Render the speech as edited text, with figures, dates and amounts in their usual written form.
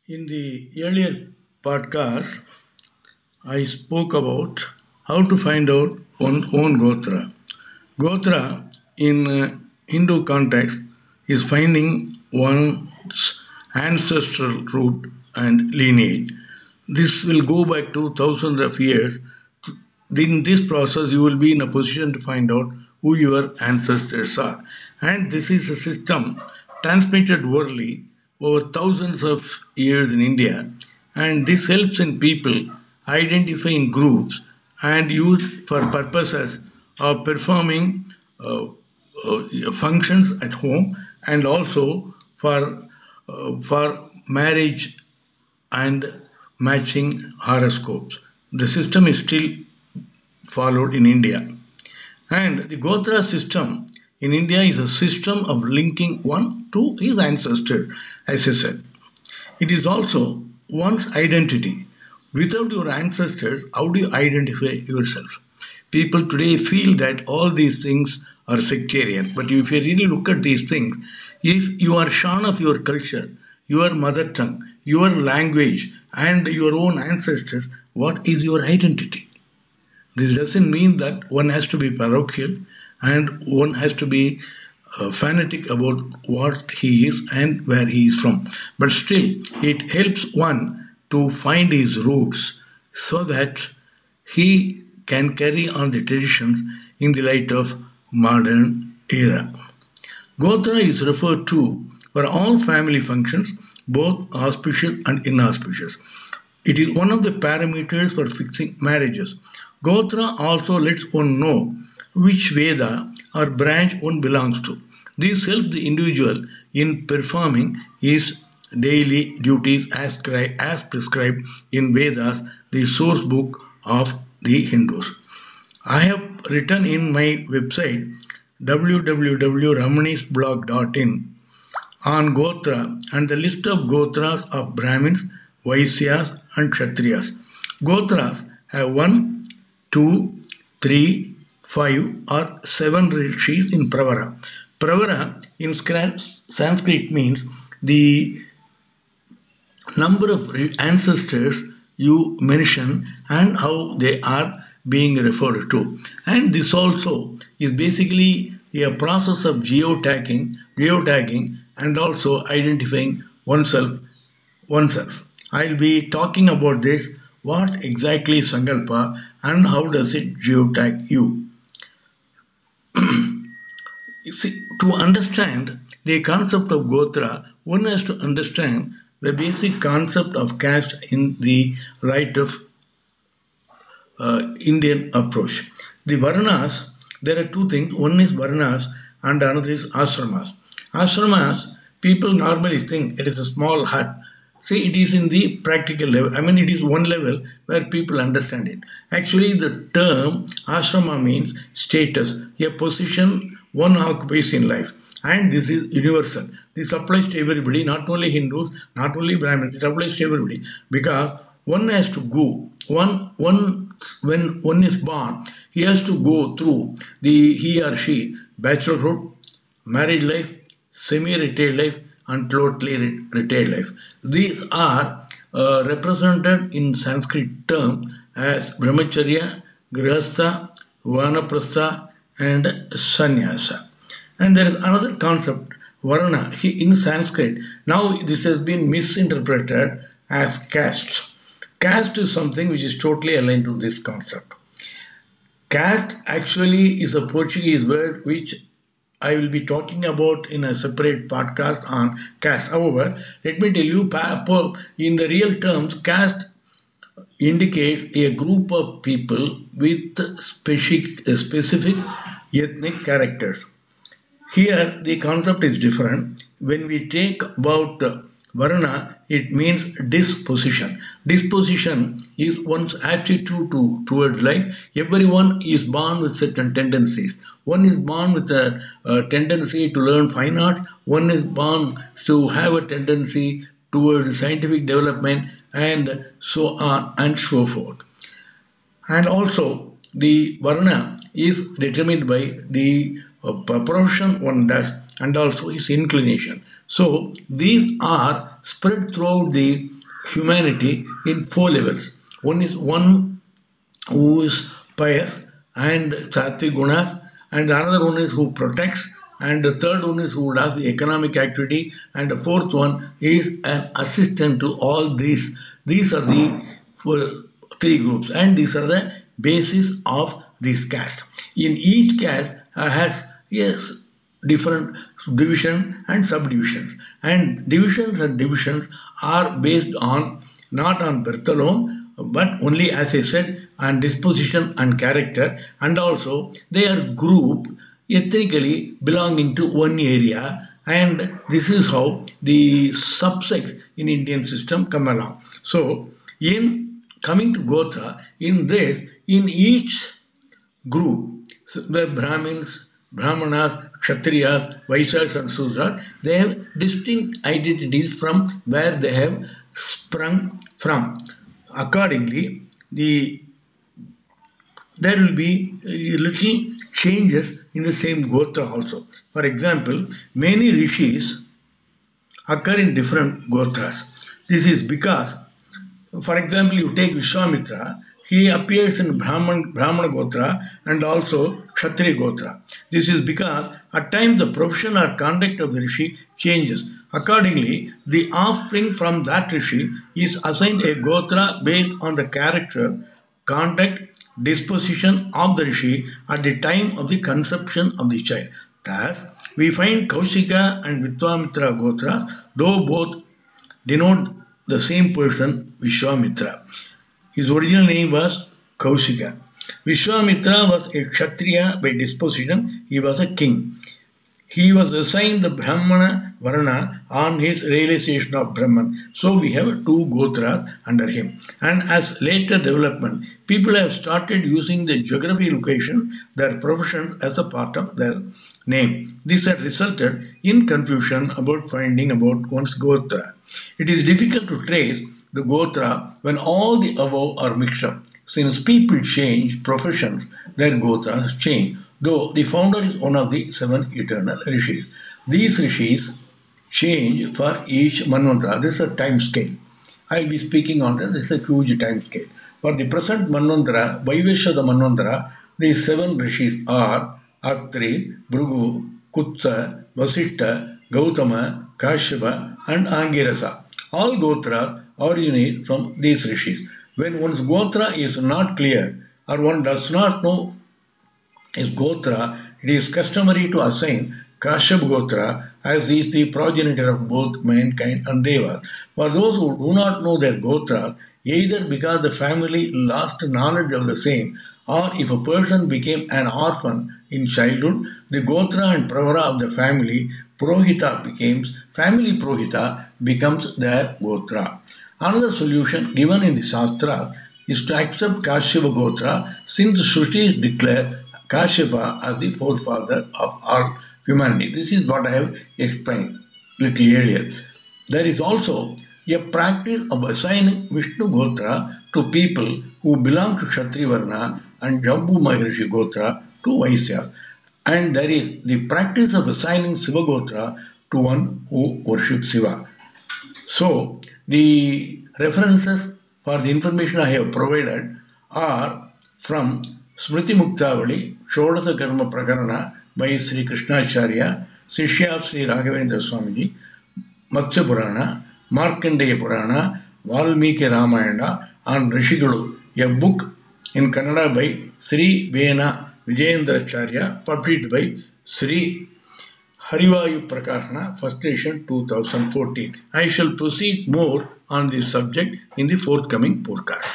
In the earlier podcast, I spoke about how to find out one's own Gotra. Gotra, in Hindu context, is finding one's ancestral root and lineage. This will go back to thousands of years. In this process, you will be in a position to find out who your ancestors are. And this is a system transmitted orally over thousands of years in India. And this helps in people identifying groups and used for purposes of performing functions at home and also for marriage and matching horoscopes. The system is still followed in India. And the Gotra system in India is a system of linking one to his ancestors, as I said. It is also one's identity. Without your ancestors, how do you identify yourself? People today feel that all these things are sectarian, but if you really look at these things, if you are shorn of your culture, your mother tongue, your language, and your own ancestors, what is your identity? This doesn't mean that one has to be parochial and one has to be fanatic about what he is and where he is from. But still, it helps one to find his roots so that he can carry on the traditions in the light of modern era. Gotra is referred to for all family functions, both auspicious and inauspicious. It is one of the parameters for fixing marriages. Gotra also lets one know which Veda or branch one belongs to. This helps the individual in performing his daily duties as prescribed in Vedas, the source book of the Hindus. I have written in my website www.ramanisblog.in on Gotra and the list of Gotras of Brahmins, Vaisyas, and Kshatriyas. Gotras have one, two, three, five, or seven rishis in Pravara. Pravara in Sanskrit means the number of ancestors you mention and how they are being referred to. And this also is basically a process of geotagging and also identifying oneself. I'll be talking about this. What exactly is Sankalpa and how does it geotag you? You see, to understand the concept of Gotra, one has to understand the basic concept of caste in the light of Indian approach. The Varnas, there are two things. One is Varnas and another is Ashramas. Ashramas, people normally think it is a small hut. See, it is in the practical level. I mean, it is one level where people understand it. Actually, the term ashrama means status, a position one occupies in life. And this is universal. This applies to everybody, not only Hindus, not only Brahmins, it applies to everybody. Because one has to go, one when one is born, he has to go through the he or she bachelorhood, married life, semi-retired life, and totally retired life. These are represented in Sanskrit term as brahmacharya, grihastha, vanaprastha, and sannyasa. And there is another concept, varna, in Sanskrit. Now this has been misinterpreted as caste. Caste is something which is totally aligned to this concept. Caste actually is a Portuguese word which I will be talking about in a separate podcast on caste. However, let me tell you, in the real terms, caste indicates a group of people with specific ethnic characters. Here, the concept is different. When we take about Varna, it means disposition. Disposition is one's attitude towards life. Everyone is born with certain tendencies. One is born with a tendency to learn fine arts. One is born to have a tendency towards scientific development, and so on and so forth. And also, the Varna is determined by the profession one does. and also his inclination. So these are spread throughout the humanity in four levels. One who is pious and sattvic gunas, and the another one is who protects, and the third one is who does the economic activity, and the fourth one is an assistant to all these. These are the three groups, and these are the basis of this caste. In each caste has, yes, different division and subdivisions, and divisions are based on not on birth alone, but only, as I said, on disposition and character, and also they are grouped ethnically belonging to one area, and this is how the subsects in Indian system come along. So in coming to Gotra, in this, in each group, the Brahmins, Brahmanas, Kshatriyas, Vaishyas, and Sudras, they have distinct identities from where they have sprung from. Accordingly, there will be little changes in the same Gotra also. For example, many rishis occur in different Gotras. This is because, for example, you take Vishwamitra, he appears in Brahmana Gotra and also Kshatriya Gotra. This is because at times the profession or conduct of the Rishi changes. Accordingly, the offspring from that Rishi is assigned a Gotra based on the character, conduct, disposition of the Rishi at the time of the conception of the child. Thus, we find Kaushika and Vishwamitra Gotra, though both denote the same person, Vishwamitra. His original name was Kaushika. Vishwamitra was a Kshatriya by disposition, he was a king. He was assigned the Brahmana Varna on his realization of Brahman. So we have two Gotras under him. And as later development, people have started using the geography location, their professions as a part of their name. This had resulted in confusion about finding about one's Gotra. It is difficult to trace the Gotra when all the above are mixed up. Since people change professions, their Gotras change, though the founder is one of the seven eternal rishis. These rishis change for each Manvantara. This is a time scale. I'll be speaking on this. This is a huge time scale. For the present Manvantara, Vaiveshwada Manvantara, these seven rishis are Atri, Bhrigu, Kutsa, Vasishta, Gautama, Kashyapa, and Angirasa. All Gotras originate from these rishis. When one's Gotra is not clear or one does not know his Gotra, it is customary to assign Kashyap Gotra as he is the progenitor of both mankind and Devas. For those who do not know their Gotra, either because the family lost knowledge of the same or if a person became an orphan in childhood, the Gotra and Pravara of the family Prohita becomes their Gotra. Another solution given in the Shastra is to accept Kashyapa Gotra since Shrutis declare Kashyapa as the forefather of all humanity. This is what I have explained little earlier. There is also a practice of assigning Vishnu Gotra to people who belong to Kshatriya Varna and Jambu Maharishi Gotra to Vaisyas. And there is the practice of assigning Siva Gotra to one who worships Siva. So, the references for the information I have provided are from Smriti Muktavali, Shodasa Karma Prakarana by Sri Krishnacharya, Sishya of Sri Raghavendra Swamiji, Matsya Purana, Markandeya Purana, Valmiki Ramayana, and Rishigalu, a book in Kannada by Sri Vena Vijayendracharya, published by Sri Harivayu Prakashana, first edition 2014. I shall proceed more on this subject in the forthcoming podcast.